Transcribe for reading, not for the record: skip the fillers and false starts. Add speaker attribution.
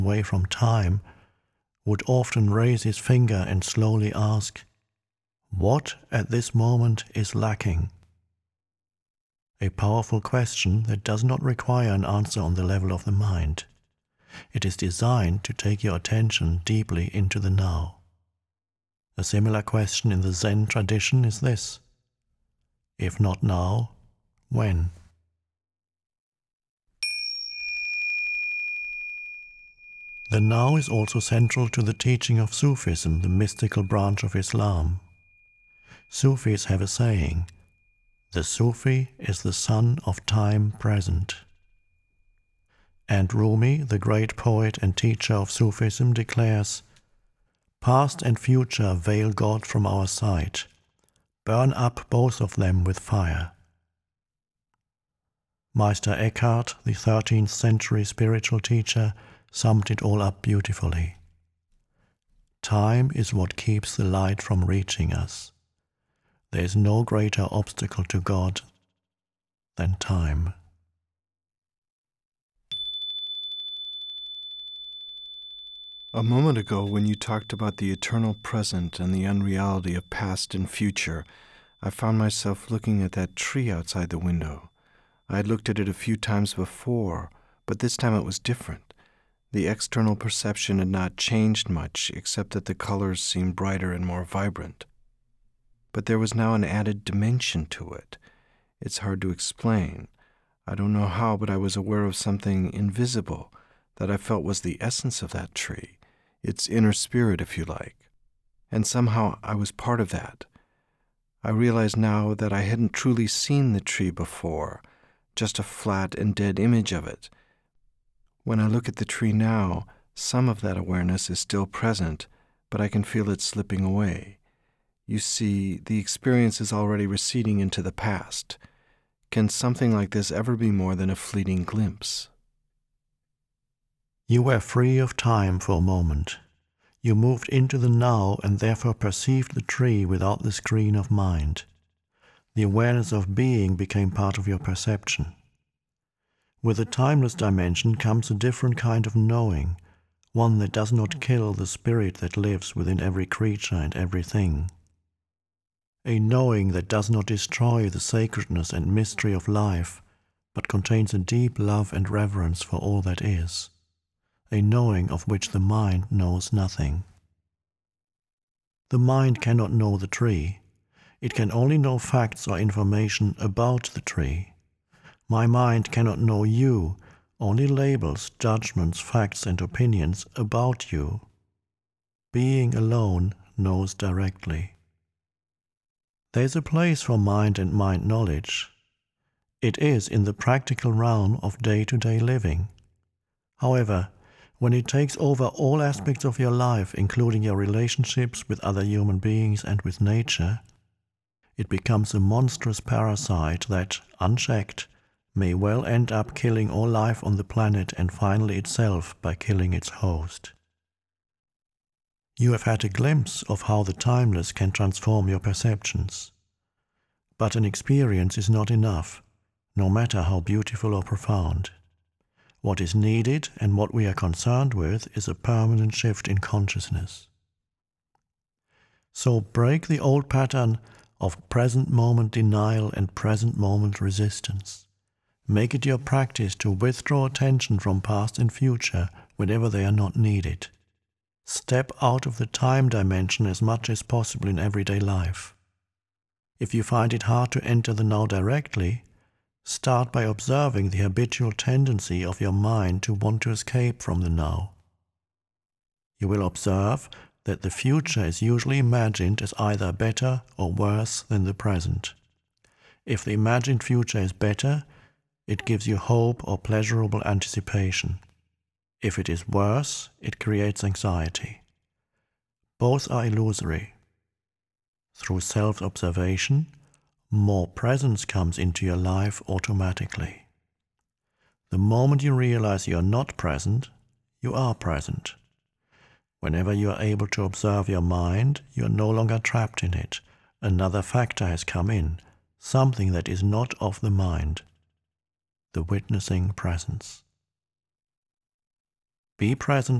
Speaker 1: away from time, would often raise his finger and slowly ask, "What at this moment is lacking?" A powerful question that does not require an answer on the level of the mind. It is designed to take your attention deeply into the now. A similar question in the Zen tradition is this: if not now, when? The now is also central to the teaching of Sufism, the mystical branch of Islam. Sufis have a saying, "The Sufi is the son of time present." And Rumi, the great poet and teacher of Sufism, declares, "Past and future veil God from our sight. Burn up both of them with fire." Meister Eckhart, the 13th century spiritual teacher, summed it all up beautifully. Time is what keeps the light from reaching us. There is no greater obstacle to God than time.
Speaker 2: A moment ago, when you talked about the eternal present and the unreality of past and future, I found myself looking at that tree outside the window. I had looked at it a few times before, but this time it was different. The external perception had not changed much, except that the colors seemed brighter and more vibrant. But there was now an added dimension to it. It's hard to explain. I don't know how, but I was aware of something invisible that I felt was the essence of that tree, its inner spirit, if you like. And somehow I was part of that. I realize now that I hadn't truly seen the tree before, just a flat and dead image of it. When I look at the tree now, some of that awareness is still present, but I can feel it slipping away. You see, the experience is already receding into the past. Can something like this ever be more than a fleeting glimpse?
Speaker 1: You were free of time for a moment. You moved into the now and therefore perceived the tree without the screen of mind. The awareness of being became part of your perception. With the timeless dimension comes a different kind of knowing, one that does not kill the spirit that lives within every creature and everything. A knowing that does not destroy the sacredness and mystery of life, but contains a deep love and reverence for all that is. A knowing of which the mind knows nothing. The mind cannot know the tree. It can only know facts or information about the tree. My mind cannot know you, only labels, judgments, facts, and opinions about you. Being alone knows directly. There is a place for mind and mind knowledge. It is in the practical realm of day-to-day living. However, when it takes over all aspects of your life, including your relationships with other human beings and with nature, it becomes a monstrous parasite that, unchecked, may well end up killing all life on the planet and finally itself by killing its host. You have had a glimpse of how the timeless can transform your perceptions. But an experience is not enough, no matter how beautiful or profound. What is needed and what we are concerned with is a permanent shift in consciousness. So break the old pattern of present moment denial and present moment resistance. Make it your practice to withdraw attention from past and future whenever they are not needed. Step out of the time dimension as much as possible in everyday life. If you find it hard to enter the now directly, start by observing the habitual tendency of your mind to want to escape from the now. You will observe that the future is usually imagined as either better or worse than the present. If the imagined future is better, it gives you hope or pleasurable anticipation. If it is worse, it creates anxiety. Both are illusory. Through self-observation, more presence comes into your life automatically. The moment you realize you are not present, you are present. Whenever you are able to observe your mind, you are no longer trapped in it. Another factor has come in, something that is not of the mind. The witnessing presence. Be present